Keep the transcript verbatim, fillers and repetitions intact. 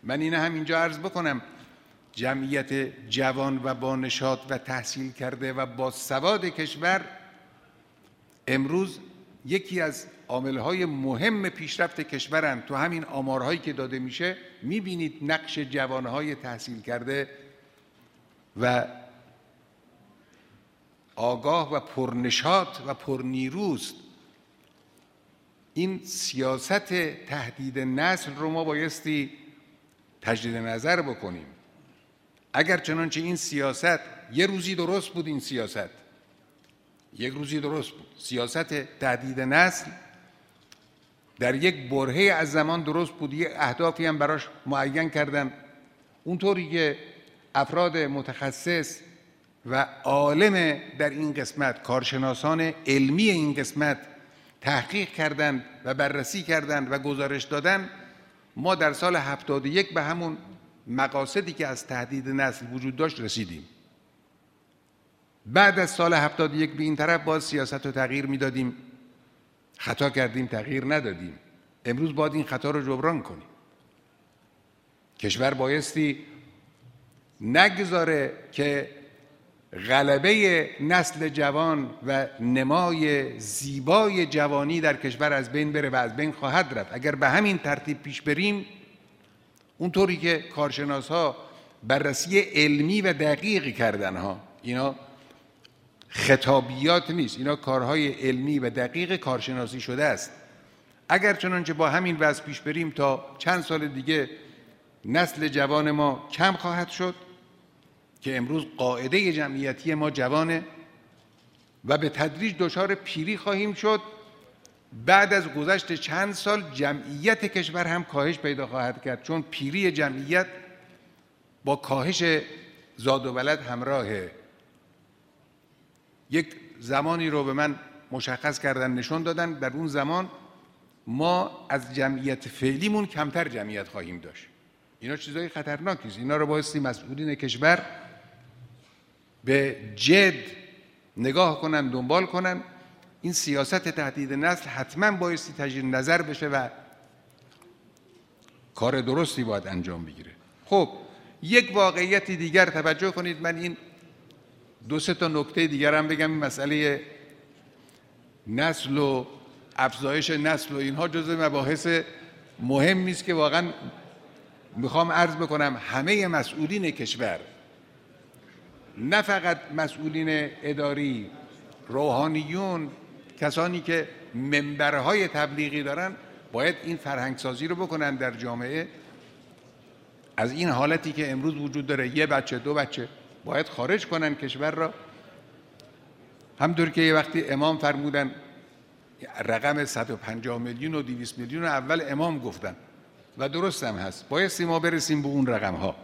من اینه هم اینجا عرض بکنم، جمعیت جوان و با نشاط و تحصیل کرده و با سواد کشور امروز یکی از عاملهای مهم پیشرفت کشورند. تو همین آمارهایی که داده میشه میبینید نقش جوانهای تحصیل کرده و آگاه و پرنشاط و پرنیروست. این سیاست تهدید نسل رو ما بایستی تجدید نظر بکنیم. اگر چنانچه این سیاست یه روزی درست بود، این سیاست یک روزی درست بود، سیاست تهدید نسل در یک برهه از زمان درست بود، یک اهدافی هم براش معین کردن، اونطوری که افراد متخصص و عالم در این قسمت، کارشناسان علمی این قسمت تحقیق کردند و بررسی کردند و گزارش دادن، ما در سال هفتاد و یک به همون مقاصدی که از تهدید نسل وجود داشت رسیدیم. بعد از سال هفتاد و یک به این طرف باز سیاست رو تغییر میدادیم، خطا کردیم، تغییر ندادیم. امروز باید این خطا رو جبران کنیم. کشور بایستی نگذاره که غلبه نسل جوان و نمای زیبای جوانی در کشور از بین بره و از بین خواهد رفت. اگر به همین ترتیب پیش بریم، اونطوری که کارشناس‌ها بررسی علمی و دقیقی کردن ها، اینا خطابیات نیست، اینا کارهای علمی و دقیق کارشناسی شده است. اگر چنانچه با همین وضع پیش بریم، تا چند سال دیگه نسل جوان ما کم خواهد شد که امروز قاعده جمعیتی ما جوانه و به تدریج دچار پیری خواهیم شد. بعد از گذشت چند سال جمعیت کشور هم کاهش پیدا خواهد کرد، چون پیری جمعیت با کاهش زاد و ولد همراهه. یک زمانی رو به من مشخص کردن، نشون دادن، در اون زمان ما از جمعیت فعلیمون کمتر جمعیت خواهیم داشت. اینا چیزای خطرناکی است. اینا رو بایستی مسئولین کشور به جد نگاه کنن، دنبال کنن. این سیاست تهدید نسل حتما بایستی تجدید نظر بشه و کار درستی باید انجام بگیره. خب یک واقعیت دیگر توجه کنید، من این دو سه تا نکته دیگر هم بگم. این مسئله نسل و افزایش نسل و اینها جزء مباحث مهمی است که واقعا میخوام عرض بکنم همه مسئولین کشور، نه فقط مسئولین اداری، روحانیون، کسانی که منبرهای تبلیغی دارن، باید این فرهنگسازی رو بکنن در جامعه. از این حالتی که امروز وجود داره، یه بچه دو بچه، باید خارج کنن کشور را. همطور که یه وقتی امام فرمودن رقم صد و پنجاه میلیون و دویست میلیون اول امام گفتن و درست هم هست، بایستی ما برسیم به اون رقم ها.